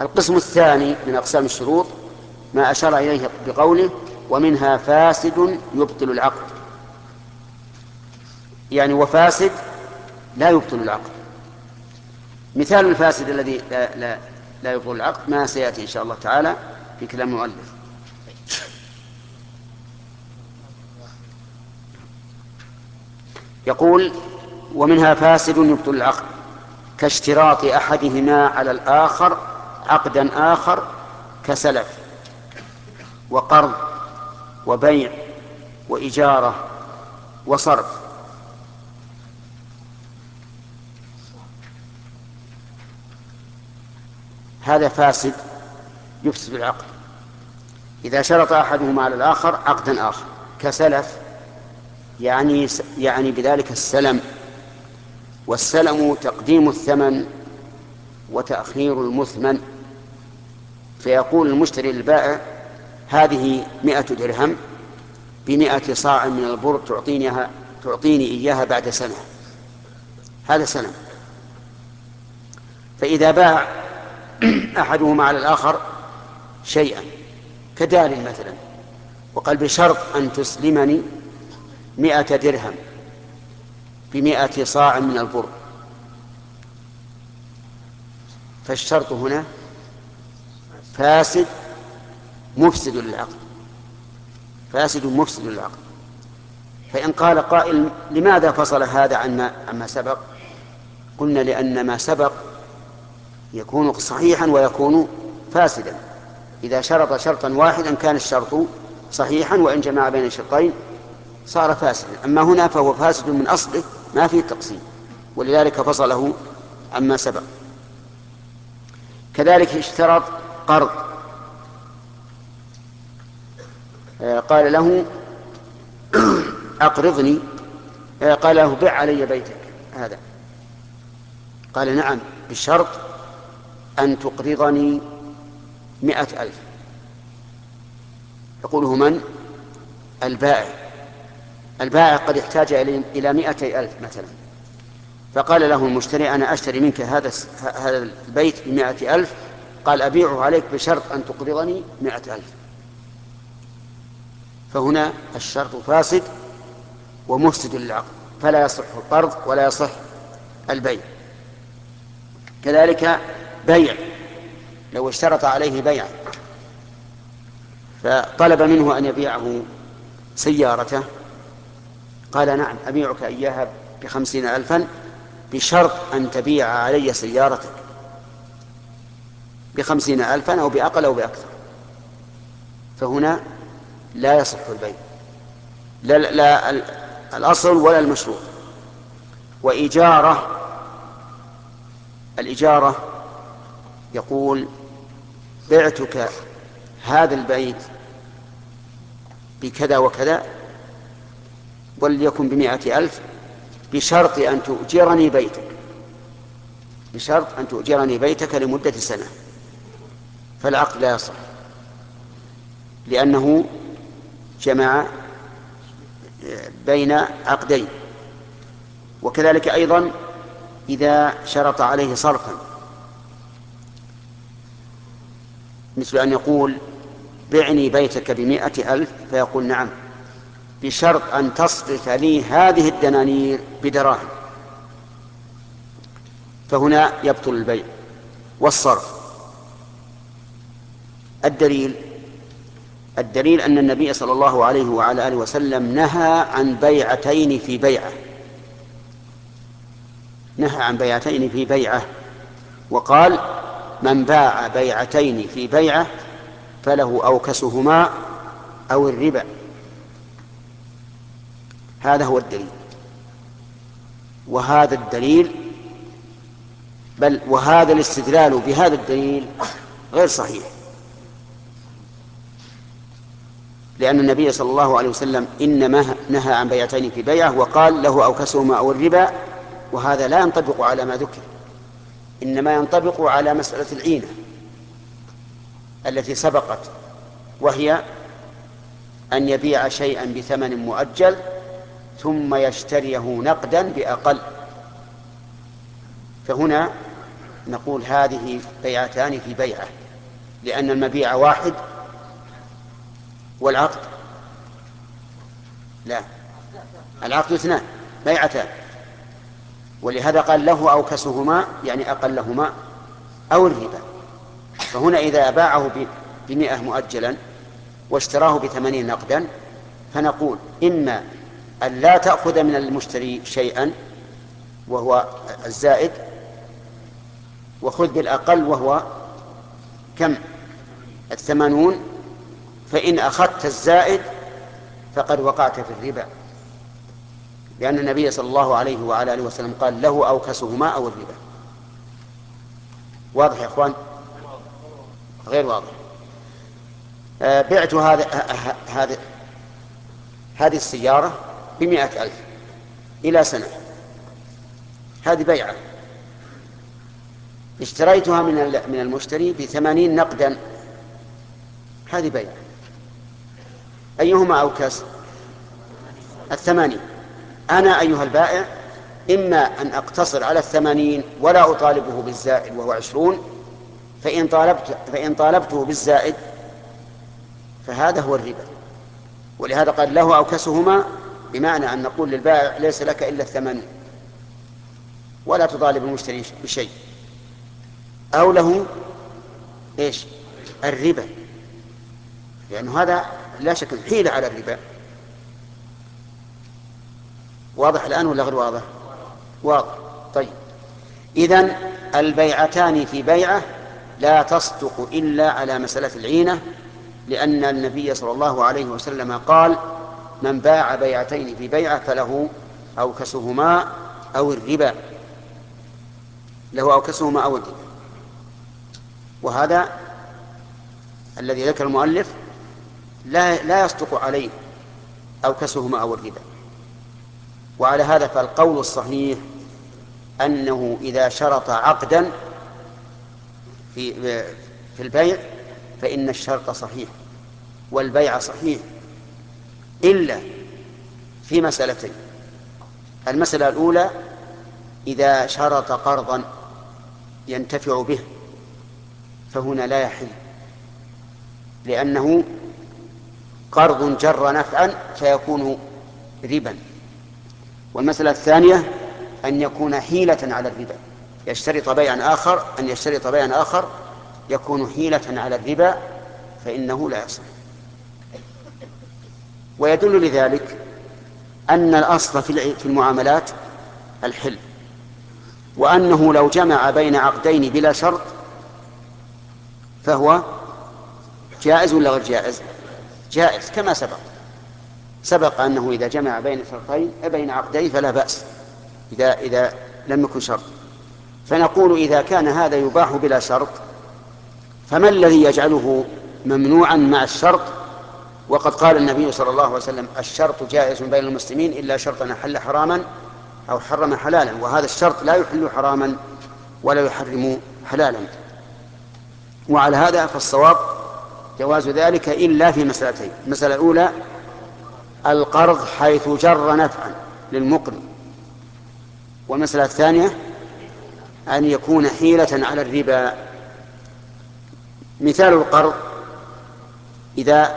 القسم الثاني من أقسام الشروط ما أشار إليه بقوله ومنها فاسد يبطل العقد، يعني وفاسد لا يبطل العقد. مثال الفاسد الذي لا يبطل العقد ما سيأتي إن شاء الله تعالى في كلام المؤلف. يقول ومنها فاسد يبطل العقد كاشتراط أحدهما على الآخر عقدا آخر كسلف وقرض وبيع وإجارة وصرف. هذا فاسد يفسد العقد إذا شرط أحدهما على الآخر عقدا آخر كسلف، يعني بذلك السلم، والسلم تقديم الثمن وتأخير المثمن. فيقول المشتري للبائع هذه 100 درهم ب100 صاع من البر تعطيني إياها بعد سنة، هذا سلم. فإذا باع أحدهما على الآخر شيئا كدار مثلا وقال بشرط أن تسلمني 100 درهم ب100 صاع من البر، فالشرط هنا فاسد مفسد للعقد، فاسد مفسد للعقد. فإن قال قائل لماذا فصل هذا عما سبق؟ قلنا لأن ما سبق يكون صحيحا ويكون فاسدا. إذا شرط شرطا واحدا كان الشرط صحيحا، وإن جمع بين الشرطين صار فاسدا. أما هنا فهو فاسد من أصله ما فيه تقسيم، ولذلك فصله عما سبق. كذلك اشترط قرض، قال له أقرضني، قال له بع علي بيتك هذا، قال نعم بشرط أن تقرضني 100,000. يقوله من؟ البائع قد احتاج إلى 200,000 مثلا، فقال له المشتري أنا أشتري منك هذا البيت ب100,000، قال أبيعه عليك بشرط أن تقرضني 100,000. فهنا الشرط فاسد ومفسد للعقد، فلا يصح القرض ولا يصح البيع. كذلك بيع، لو اشترط عليه بيع فطلب منه أن يبيعه سيارته، قال نعم أبيعك إياها ب50,000 بشرط أن تبيع علي سيارتك ب50,000 أو بأقل أو بأكثر. فهنا لا يصح البيع، لا الأصل ولا المشروط. الإجارة يقول بعتك هذا البيت بكذا وكذا وليكن ب100,000 بشرط أن تؤجرني بيتك لمدة سنة، فالعقد لا يصح لأنه جمع بين عقدين. وكذلك أيضا إذا شرط عليه صرفا، مثل أن يقول بعني بيتك ب100,000 فيقول نعم بشرط أن تصرف لي هذه الدنانير بدراهم، فهنا يبطل البيع والصرف. الدليل أن النبي صلى الله عليه وعلى آله وسلم نهى عن بيعتين في بيعة، وقال من باع بيعتين في بيعة فله أوكسهما أو الربا. هذا هو الدليل، وهذا الدليل وهذا الاستدلال بهذا الدليل غير صحيح، لأن النبي صلى الله عليه وسلم إنما نهى عن بيعتين في بيعة وقال له أوكسهما أو الربا، وهذا لا ينطبق على ما ذكر، إنما ينطبق على مسألة العينة التي سبقت، وهي أن يبيع شيئا بثمن مؤجل ثم يشتريه نقدا بأقل. فهنا نقول هذه بيعتان في بيعة، لأن المبيع واحد والعقد لا، العقد اثنان، بيعتان. ولهذا قال له أو كسهما يعني أقلهما أو الربا. فهنا إذا باعه ب100 مؤجلا واشتراه ب80 نقدا، فنقول إما أن لا تأخذ من المشتري شيئا وهو الزائد، وخذ بالأقل وهو كم؟ 80. فإن أخذت الزائد فقد وقعت في الربا، لأن النبي صلى الله عليه وعلى آله وسلم قال له أو كسهما أو الربا. واضح يا أخوان؟ غير واضح. بعت هذه السيارة ب100,000 إلى سنة، هذه بيعة. اشتريتها من المشتري ب80 نقدا، هذه بيعة. أيهما أوكس؟ 80. أنا أيها البائع إما أن أقتصر على 80 ولا أطالبه بالزائد وهو 20، فإن طالبته بالزائد فهذا هو الربا. ولهذا قال له أوكسهما، بمعنى أن نقول للبائع ليس لك إلا 80 ولا تطالب المشتري بشيء، أو له إيش؟ الربا، لأنه هذا لا شك حيلة على الربا. واضح الآن ولا غير واضح؟ واضح. طيب، إذن البيعتان في بيعة لا تصدق إلا على مسألة العينة، لأن النبي صلى الله عليه وسلم قال: من باع بيعتين في بيعة فله أوكسهما أو الربا، له أوكسهما أو الربا. وهذا الذي ذكر المؤلف لا يصدق عليه أوكسهما أو الربا. وعلى هذا فالقول الصحيح أنه إذا شرط عقدا في البيع فإن الشرط صحيح والبيع صحيح، إلا في مسألتين. المسألة الأولى: إذا شرط قرضا ينتفع به فهنا لا يحل، لأنه قرض جر نفعا فيكون ربا. والمسألة الثانية أن يكون حيلة على الربا، أن يشترط بيعا آخر يكون حيلة على الربا، فإنه لا يصح. ويدل لذلك أن الأصل في المعاملات الحل، وأنه لو جمع بين عقدين بلا شرط فهو جائز ولا غير جائز؟ جائز، كما سبق أنه إذا جمع بين عقدين فلا بأس إذا لم يكن شرط. فنقول إذا كان هذا يباح بلا شرط، فما الذي يجعله ممنوعا مع الشرط؟ وقد قال النبي صلى الله عليه وسلم: الشرط جائز بين المسلمين إلا شرطا أحل حراما أو حرم حلالا. وهذا الشرط لا يحل حراما ولا يحرم حلالا. وعلى هذا فالصواب جواز ذلك إلا في مسألتين: المسألة الأولى القرض حيث جر نفعا للمقرض، والمسألة الثانية أن يكون حيلة على الربا. مثال القرض: إذا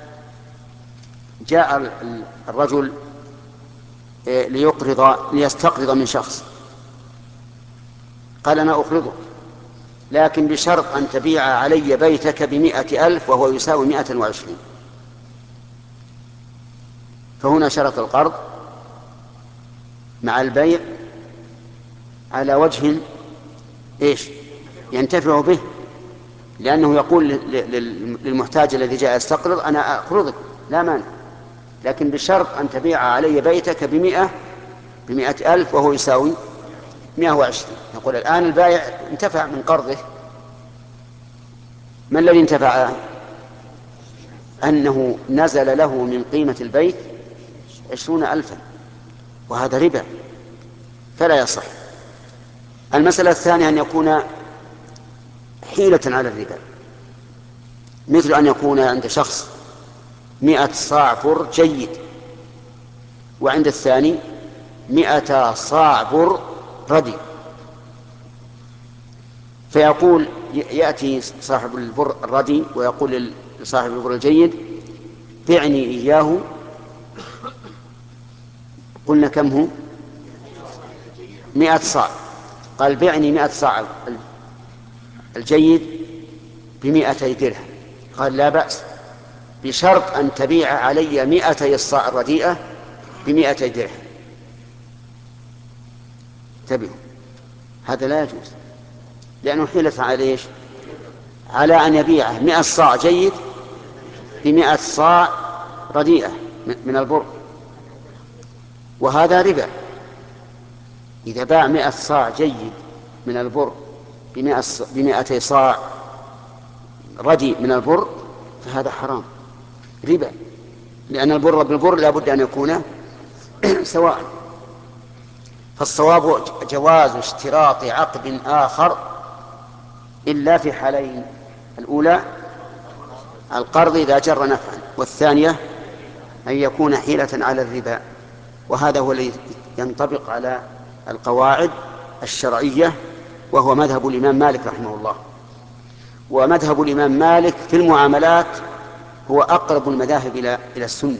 جاء الرجل ليستقرض من شخص، قال: أنا أقرضك لكن بشرط أن تبيع علي بيتك ب100,000 وهو يساوي 120. فهنا شرط القرض مع البيع على وجه ينتفع به، لأنه يقول للمحتاج الذي جاء يستقرض: أنا أقرضك لا مانع، لكن بشرط أن تبيع علي بيتك ب100,000 وهو يساوي 120. يقول الآن البائع انتفع من قرضه. ما الذي انتفع؟ أنه نزل له من قيمة البيت 20,000، وهذا ربا فلا يصح. المسألة الثانية أن يكون حيلة على الربا، مثل أن يكون عند شخص 100 صاع بر جيد، وعند الثاني 100 صاع بر ردي، فيقول يأتي صاحب البر الردي ويقول لصاحب البر الجيد بعني إياه. قلنا كم هو؟ 100 صاع. قال بعني 100 صاع الجيد ب200 درهم. قال لا بأس، بشرط أن تبيع علي 200 الصاع الرديئة ب200 درهم. انتبهوا، هذا لا يجوز، لأنه حيلت على إيش؟ على أن يبيعه 100 صاع جيد ب100 صاع رديئة من البر، وهذا ربا. إذا باع 100 صاع جيد من البر ب200 صاع رديء من البر فهذا حرام، ربا، لأن البر بالبر لا بد أن يكون سواء. فالصواب جواز اشتراط عقد آخر إلا في حالين: الأولى القرض إذا جر نفعا، والثانية أن يكون حيلة على الربا. وهذا هو الذي ينطبق على القواعد الشرعية، وهو مذهب الإمام مالك رحمه الله. ومذهب الإمام مالك في المعاملات هو أقرب المذاهب إلى السنة،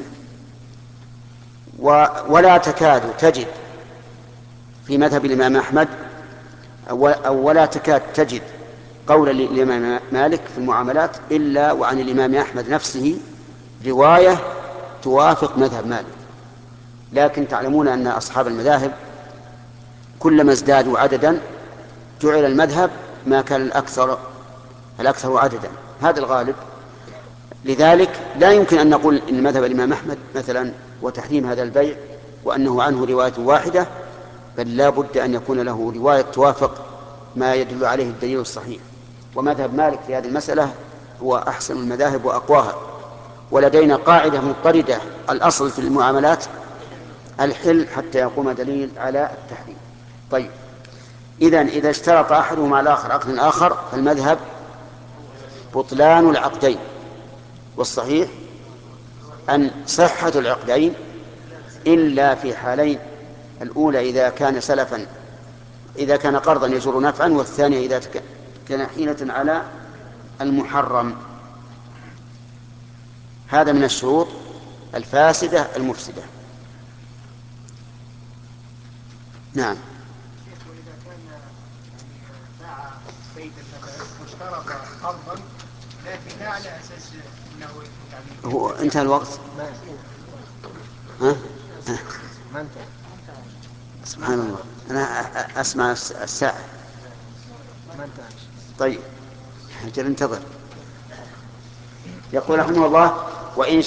ولا تكاد تجد في مذهب الإمام أحمد أو ولا تكاد تجد قول الإمام مالك في المعاملات إلا وعن الإمام أحمد نفسه رواية توافق مذهب مالك. لكن تعلمون أن أصحاب المذاهب كلما ازدادوا عددا جعل المذهب ما كان الأكثر عددا، هذا الغالب. لذلك لا يمكن أن نقول إن مذهب الإمام أحمد مثلا وتحريم هذا البيع وأنه عنه رواية واحدة، بل لا بد أن يكون له رواية توافق ما يدل عليه الدليل الصحيح. ومذهب مالك في هذه المسألة هو أحسن المذاهب وأقواها. ولدينا قاعدة مضطردة: الأصل في المعاملات الحل حتى يقوم دليل على التحريم. طيب، إذا اشترط أحدهما على الآخر عقد آخر فالمذهب بطلان العقدين، والصحيح أن صحة العقدين إلا في حالين: الأولى إذا كان قرضا يجر نفعا، والثانية إذا كان حيلة على المحرم. هذا من الشروط الفاسدة المفسدة. نعم. وإذا كان باع بيتا مثلا واشترط قرضا لكن لا على أساس أنه هو انتهى الوقت. ها؟ ما انتهى. سبحان الله، أنا أسمع الساعة. ما انتهى. طيب، أجل انتظر. يقول رحمه الله: وإن